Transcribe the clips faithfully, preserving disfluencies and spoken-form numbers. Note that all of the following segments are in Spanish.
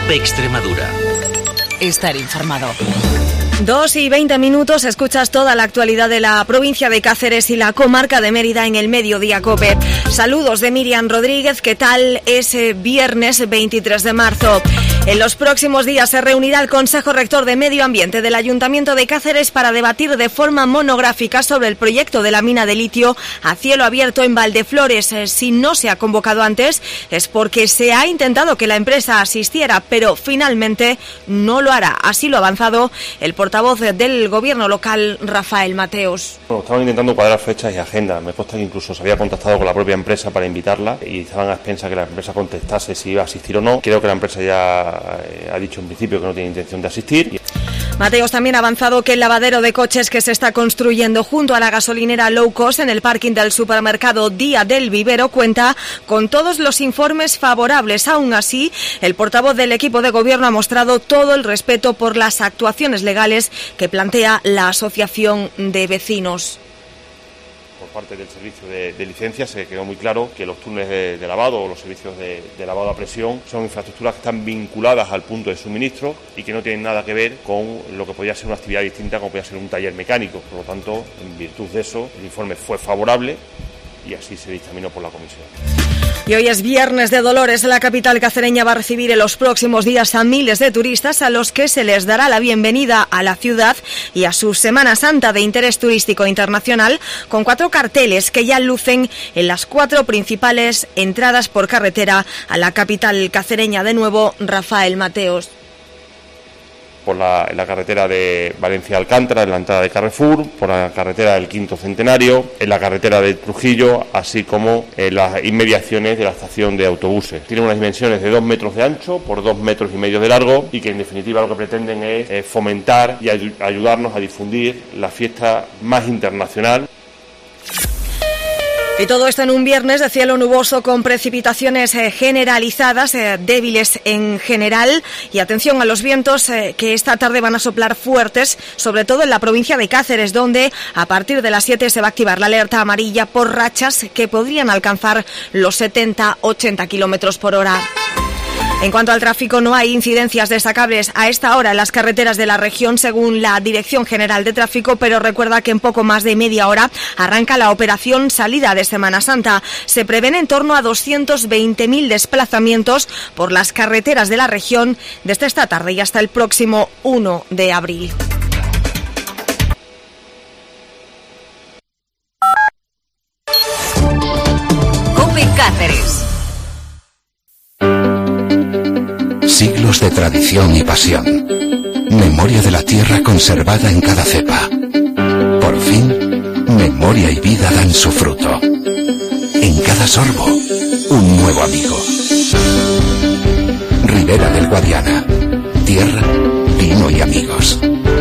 COPE Extremadura. Estar informado. Dos y veinte minutos, escuchas toda la actualidad de la provincia de Cáceres y la comarca de Mérida en el Mediodía COPE. Saludos de Miriam Rodríguez, ¿qué tal? Es viernes veintitrés de marzo. En los próximos días se reunirá el Consejo Rector de Medio Ambiente del Ayuntamiento de Cáceres para debatir de forma monográfica sobre el proyecto de la mina de litio a cielo abierto en Valdeflores. Si no se ha convocado antes es porque se ha intentado que la empresa asistiera, pero finalmente no lo hará. Así lo ha avanzado el portavoz del gobierno local, Rafael Mateos. Bueno, estaban intentando cuadrar fechas y agendas. Me consta que incluso se había contactado con la propia empresa para invitarla y estaban a expensas que la empresa contestase si iba a asistir o no. Creo que la empresa ya eh, ha dicho en principio que no tiene intención de asistir. Mateos también ha avanzado que el lavadero de coches que se está construyendo junto a la gasolinera Low Cost en el parking del supermercado Día del Vivero cuenta con todos los informes favorables. Aún así, el portavoz del equipo de gobierno ha mostrado todo el respeto por las actuaciones legales que plantea la asociación de vecinos. Por parte del servicio de, de licencias se quedó muy claro que los túneles de, de lavado o los servicios de, de lavado a presión son infraestructuras que están vinculadas al punto de suministro y que no tienen nada que ver con lo que podría ser una actividad distinta como podría ser un taller mecánico. Por lo tanto, en virtud de eso, el informe fue favorable y así se dictaminó por la comisión. Y hoy es Viernes de Dolores. La capital cacereña va a recibir en los próximos días a miles de turistas a los que se les dará la bienvenida a la ciudad y a su Semana Santa de interés turístico internacional, con cuatro carteles que ya lucen en las cuatro principales entradas por carretera a la capital cacereña. De nuevo, Rafael Mateos. Por la, la carretera de Valencia-Alcántara, en la entrada de Carrefour, por la carretera del Quinto Centenario, en la carretera de Trujillo, así como en las inmediaciones de la estación de autobuses. Tiene unas dimensiones de dos metros de ancho por dos metros y medio de largo y que en definitiva lo que pretenden es eh, fomentar y ay- ayudarnos a difundir la fiesta más internacional. Y todo esto en un viernes de cielo nuboso con precipitaciones eh, generalizadas, eh, débiles en general. Y atención a los vientos eh, que esta tarde van a soplar fuertes, sobre todo en la provincia de Cáceres, donde a partir de las siete se va a activar la alerta amarilla por rachas que podrían alcanzar los setenta a ochenta kilómetros por hora. En cuanto al tráfico, no hay incidencias destacables a esta hora en las carreteras de la región, según la Dirección General de Tráfico, pero recuerda que en poco más de media hora arranca la operación salida de Semana Santa. Se prevén en torno a doscientos veinte mil desplazamientos por las carreteras de la región desde esta tarde y hasta el próximo uno de abril. COPE Cáceres. Siglos de tradición y pasión. Memoria de la tierra conservada en cada cepa. Por fin, memoria y vida dan su fruto. En cada sorbo, un nuevo amigo. Ribera del Guadiana. Tierra, vino y amigos.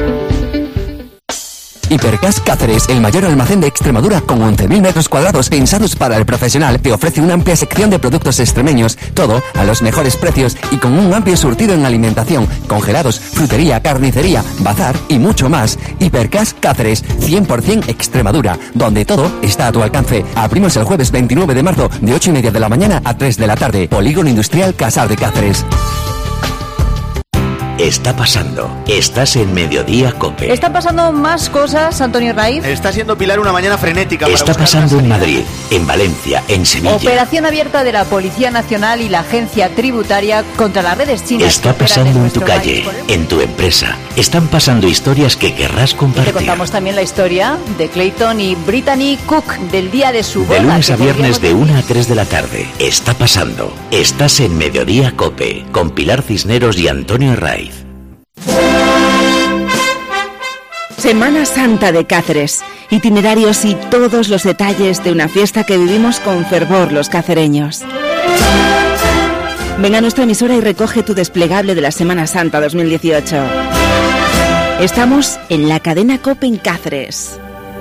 Hipergas Cáceres, el mayor almacén de Extremadura con once mil metros cuadrados pensados para el profesional, te ofrece una amplia sección de productos extremeños, todo a los mejores precios y con un amplio surtido en alimentación, congelados, frutería, carnicería, bazar y mucho más. Hipergas Cáceres, cien por ciento Extremadura, donde todo está a tu alcance. Abrimos el jueves veintinueve de marzo de ocho y media de la mañana a tres de la tarde. Polígono Industrial Casar de Cáceres. Está pasando. Estás en Mediodía COPE. Están pasando más cosas, Antonio Raiz. Está siendo Pilar una mañana frenética. Está pasando en Madrid, en Valencia, en Sevilla. Operación abierta de la Policía Nacional y la Agencia Tributaria contra las redes chinas. Está pasando en tu calle, en tu empresa. Están pasando historias que querrás compartir. Te contamos también la historia de Clayton y Brittany Cook del día de su boda. De lunes a viernes de una a tres de la tarde. Está pasando. Estás en Mediodía COPE con Pilar Cisneros y Antonio Raiz. Semana Santa de Cáceres, itinerarios y todos los detalles de una fiesta que vivimos con fervor los cacereños. Ven a nuestra emisora y recoge tu desplegable de la Semana Santa dos mil dieciocho. Estamos en la cadena COPE en Cáceres.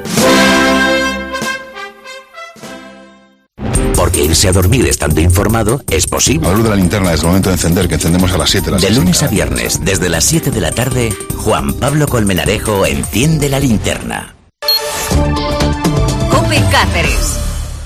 Porque irse a dormir estando informado es posible. A la luz de la linterna es el momento de encender, que encendemos a las siete. De lunes a viernes, desde las siete de la tarde, Juan Pablo Colmenarejo enciende la linterna. COPE Cáceres.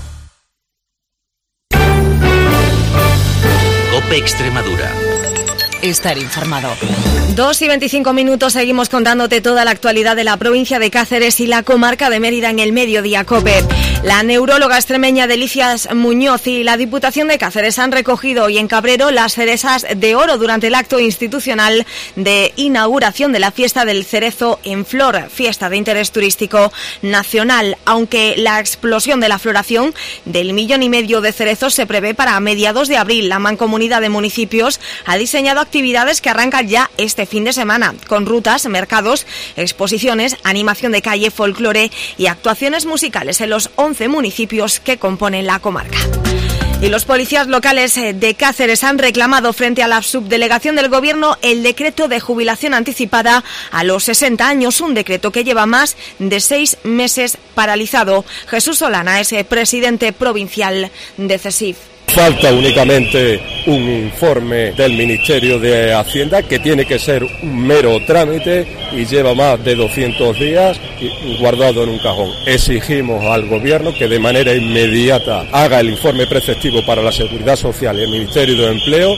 COPE Extremadura. estar informado. Dos y veinticinco minutos, seguimos contándote toda la actualidad de la provincia de Cáceres y la comarca de Mérida en el Mediodía COPE. La neuróloga extremeña Delicias Muñoz y la Diputación de Cáceres han recogido hoy en Cabrero las cerezas de oro durante el acto institucional de inauguración de la Fiesta del Cerezo en Flor, fiesta de interés turístico nacional, aunque la explosión de la floración del millón y medio de cerezos se prevé para mediados de abril. La Mancomunidad de Municipios ha diseñado actividades que arrancan ya este fin de semana, con rutas, mercados, exposiciones, animación de calle, folclore y actuaciones musicales en los once municipios que componen la comarca. Y los policías locales de Cáceres han reclamado frente a la subdelegación del Gobierno el decreto de jubilación anticipada a los sesenta años, un decreto que lleva más de seis meses paralizado. Jesús Solana es el presidente provincial de CESIF. Falta únicamente un informe del Ministerio de Hacienda que tiene que ser un mero trámite y lleva más de doscientos días guardado en un cajón. Exigimos al Gobierno que de manera inmediata haga el informe preceptivo para la Seguridad Social y el Ministerio de Empleo.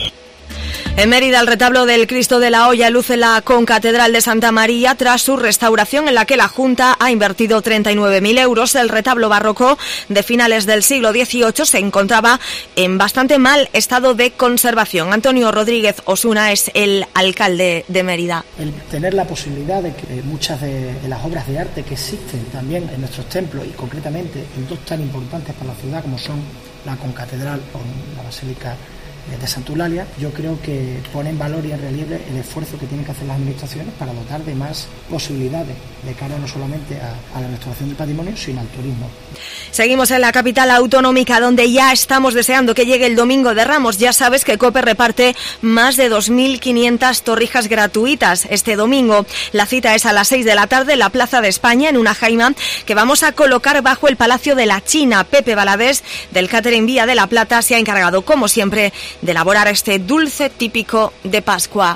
En Mérida, el retablo del Cristo de la Hoya luce la concatedral de Santa María tras su restauración, en la que la Junta ha invertido treinta y nueve mil euros. El retablo barroco de finales del siglo dieciocho se encontraba en bastante mal estado de conservación. Antonio Rodríguez Osuna es el alcalde de Mérida. El tener la posibilidad de que muchas de, de las obras de arte que existen también en nuestros templos, y concretamente en dos tan importantes para la ciudad como son la concatedral o la basílica de Santa Eulalia, yo creo que pone en valor y en relieve el esfuerzo que tienen que hacer las administraciones para dotar de más posibilidades de cara no solamente a, a la restauración del patrimonio, sino al turismo. Seguimos en la capital autonómica, donde ya estamos deseando que llegue el Domingo de Ramos. Ya sabes que COPE reparte más de dos mil quinientas torrijas gratuitas este domingo. La cita es a las seis de la tarde en la Plaza de España, en una jaima que vamos a colocar bajo el Palacio de la China. Pepe Valadés, del Catering Vía de la Plata, se ha encargado, como siempre, de elaborar este dulce típico de Pascua.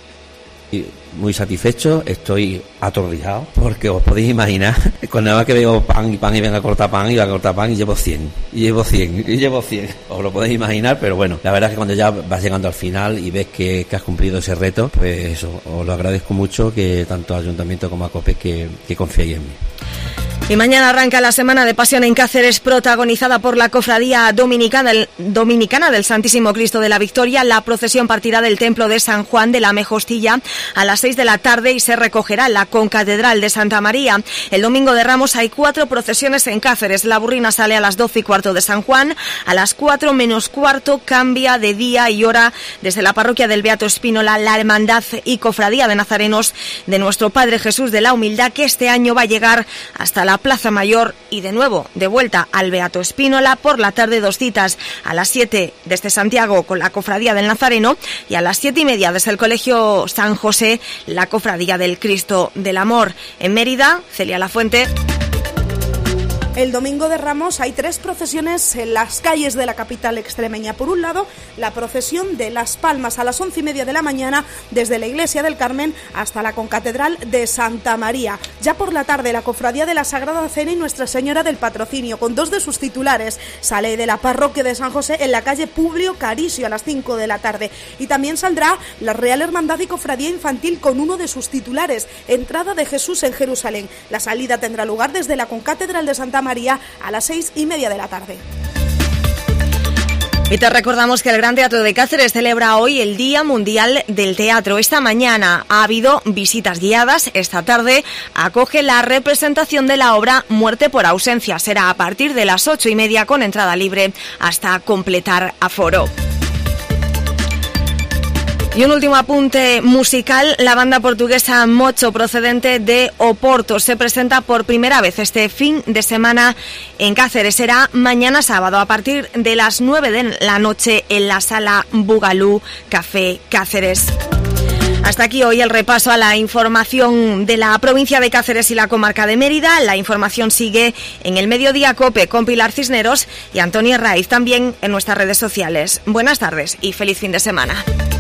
Muy satisfecho, estoy atornillado, porque os podéis imaginar, cuando nada más que veo pan y pan y venga a cortar pan y va a cortar pan y llevo cien, y llevo cien, y llevo cien, os lo podéis imaginar, pero bueno, la verdad es que cuando ya vas llegando al final y ves que, que has cumplido ese reto, pues eso, os lo agradezco mucho, que tanto al Ayuntamiento como a COPE que, que confiéis en mí. Y mañana arranca la Semana de Pasión en Cáceres, protagonizada por la Cofradía Dominicana, Dominicana del Santísimo Cristo de la Victoria. La procesión partirá del Templo de San Juan de la Mejostilla a las seis de la tarde y se recogerá en la Concatedral de Santa María. El Domingo de Ramos hay cuatro procesiones en Cáceres. La burrina sale a las doce y cuarto de San Juan. A las cuatro menos cuarto cambia de día y hora desde la parroquia del Beato Espínola la Hermandad y Cofradía de Nazarenos de Nuestro Padre Jesús de la Humildad, que este año va a llegar hasta la Plaza Mayor y de nuevo de vuelta al Beato Espínola. Por la tarde dos citas, a las siete desde Santiago con la Cofradía del Nazareno y a las siete y media desde el Colegio San José la Cofradía del Cristo del Amor. En Mérida, Celia Lafuente. El Domingo de Ramos hay tres procesiones en las calles de la capital extremeña. Por un lado, la procesión de Las Palmas a las once y media de la mañana desde la Iglesia del Carmen hasta la Concatedral de Santa María. Ya por la tarde, la Cofradía de la Sagrada Cena y Nuestra Señora del Patrocinio, con dos de sus titulares, sale de la parroquia de San José en la calle Publio Carisio a las cinco de la tarde. Y también saldrá la Real Hermandad y Cofradía Infantil con uno de sus titulares, Entrada de Jesús en Jerusalén. La salida tendrá lugar desde la Concatedral de Santa María a las seis y media de la tarde. Y te recordamos que el Gran Teatro de Cáceres celebra hoy el Día Mundial del Teatro. Esta mañana ha habido visitas guiadas. Esta tarde acoge la representación de la obra Muerte por ausencia. Será a partir de las ocho y media con entrada libre hasta completar aforo. Y un último apunte musical, la banda portuguesa Mocho, procedente de Oporto, se presenta por primera vez este fin de semana en Cáceres. Será mañana sábado a partir de las nueve de la noche en la Sala Bugalú Café Cáceres. Hasta aquí hoy el repaso a la información de la provincia de Cáceres y la comarca de Mérida. La información sigue en el Mediodía COPE con Pilar Cisneros y Antonio Raiz, también en nuestras redes sociales. Buenas tardes y feliz fin de semana.